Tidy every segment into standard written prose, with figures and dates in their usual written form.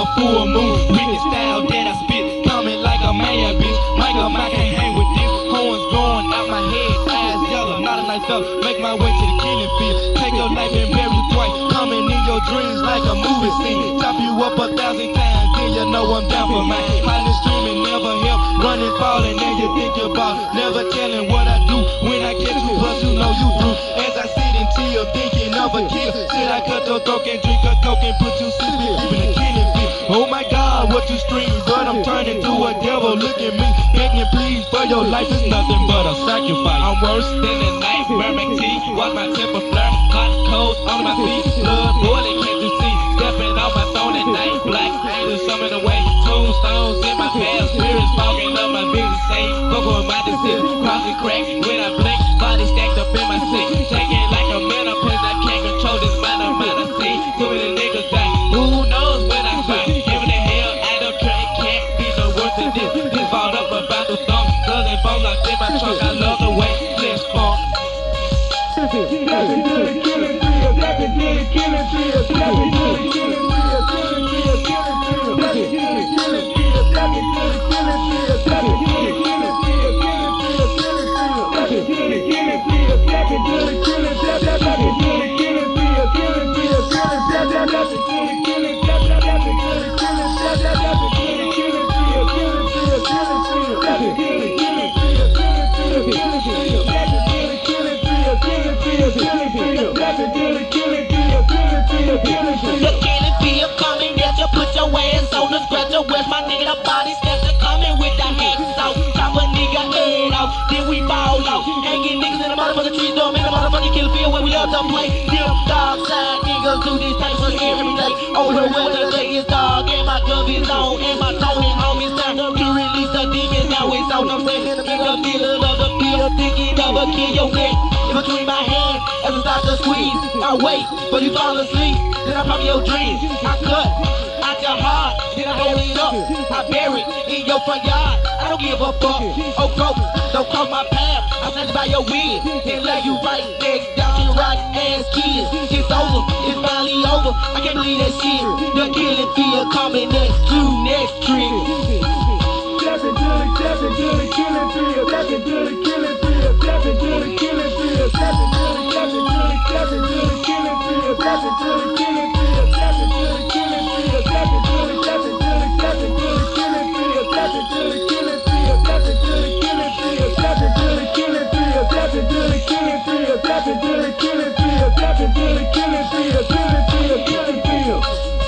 a full moon. Wicked style that I spit, coming like a man, bitch. Michael, I can't hang with this. Horns blowing out my head, eyes yellow, not a nice fella. Make my way to the killing field. Take your life and bury you twice. Coming in your dreams like a movie scene. Chop you up 1,000 times, then you know I'm down for mine. Hiding, streaming, never help. Running, falling, and you think about never telling what I do. When I catch you, plus you know you through. As I sit and chill, thinking of a kill. Should I cut your throat and drink a coke and put you sleeping, even a killing field? Oh my God, what you scream, but I'm turning to a devil. Look at me, begging please for your life is nothing but a sacrifice. I'm worse than a knife, burning teeth, watch my temper flare. Hot coals on my feet, blood boiling, can't you see? Stepping off my throne at night, black angels summoned away. Tombstones in my past, spirits fogging up my vision. Say, fuck with my decision, crossing crack when I blink. Body stacked up in my seat, shaking like a menopause. I can't control this mind of mine. I see too many niggas die. Who knows when I find? Giving the hell, I don't care. It can't be no worse than this. This balled up about the thumb, guns and bones locked in my trunk. I love the way this funk. Stepping to the killing field, stepping to the killing field, stepping to the killing field, killing field, killing field, stepping to the killing field, stepping to the killing field, stepping to the killing field, killing field, killing field, stepping to the killing field, stepping to the killing, stepping to the killing field, killing field, killing, stepping to the killing, killing, stepping to the killing, killing, stepping to the killing, killing field, killing field, killing field, stepping to the killing field, killing field, killing field, stepping to the killing field, killing field, killing field, stepping to the killing field, killing field, killing field. The killing field coming at you, put your ass on the stretcher. Where's my nigga? The body steps are coming with the hacksaw. Chop a nigga head off, then we ball out. Hanging niggas in the motherfucking trees, don't make the motherfucking killing field where we love to play. Them dog side niggas do this type of shit every day. Over where the day is dog, and my glove is on, and my tone and homies time to release the demons. Now it's on. I'm standing in the middle of the field, thinking of a kill your neck. In between my hands, as I start to squeeze, I wait, but you fall asleep. Then I pop your dreams. I cut out your heart, then I hold it up. I bury it in your front yard. I don't give a fuck. Oh, go, don't cross my path. I stand by your wig, then lay you right next down to the rock ass kids. It's over, it's finally over. I can't believe that shit. The killing field coming next to next trick. Stepping to the killing field, stepping to the killing field, stepping to the killing field, stepping to the killing field, stepping to the killing field, stepping to the killing field, stepping to the killing field, stepping to the killing field, stepping to the killing field, stepping to the killing field, stepping to the killing field, stepping to the killing field, stepping to the killing field, stepping to the killing field, stepping to the killing field, killing field, killing field.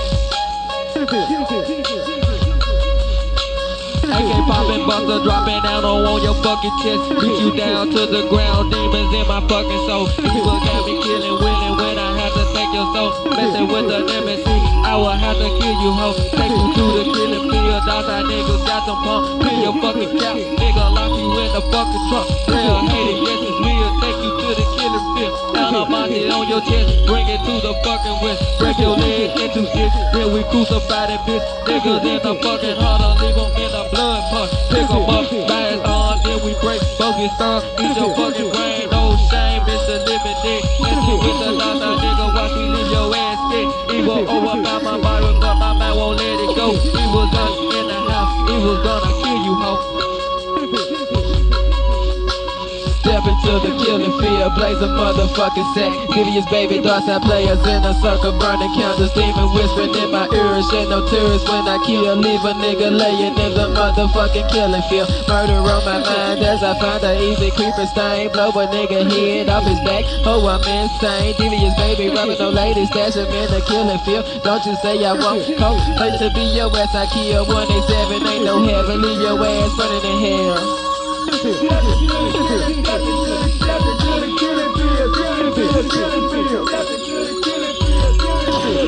AK poppin', buster dropping down on your fucking chest. Beat you down to the ground, demons in my fucking soul. People got me killing, willing when I have to take your soul. Messing with the nemesis, I will have to kill you, ho. Take you to the killing field, outside niggas got some pump. Pin your fucking cap, nigga lock you in the fucking trunk. Real hated, yes it's real, take you to the killing field. Down about it on your chest, bring it to the fucking west. Break your leg into shit, then we crucify that bitch. Niggas in the fucking heart, I'll leave them in the blood punch. Pick them up, buy his arm, then we break both his thumbs. Eat your fucking brain, no shame, it's the living dick. Listen with the lost out nigga, watch me leave your ass sick. Evil overpower my body, but my mind won't let it go. He was up in the house, he was gonna kill you, ho. Step into the killing field, blaze a motherfucking sack. Devious baby thoughts, I players in a circle, burning candles, demon whispering in my ears. Shed no tears when I kill, leave a nigga laying in the motherfucking killing field. Murder on my mind as I find a easy creeper stain. Blow a nigga head off his back, oh I'm insane. Devious baby robbing no ladies, stash him in the killing field. Don't you say I won't cope, place to be your ass, I kill 187, ain't no heaven, leave your ass running in hell. Stepping to the killing field, killing field, killing field, stepping to the killing field, killing field,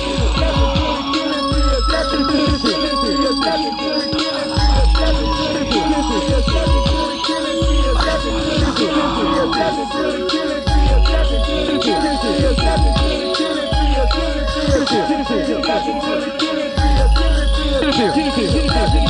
stepping to the killing field, stepping to the killing field, stepping to the killing field, stepping to the killing field, stepping to the killing field, stepping to the killing field, stepping to the killing field, stepping to the killing field, killing field, stepping to the killing field, killing field, killing field, killing field.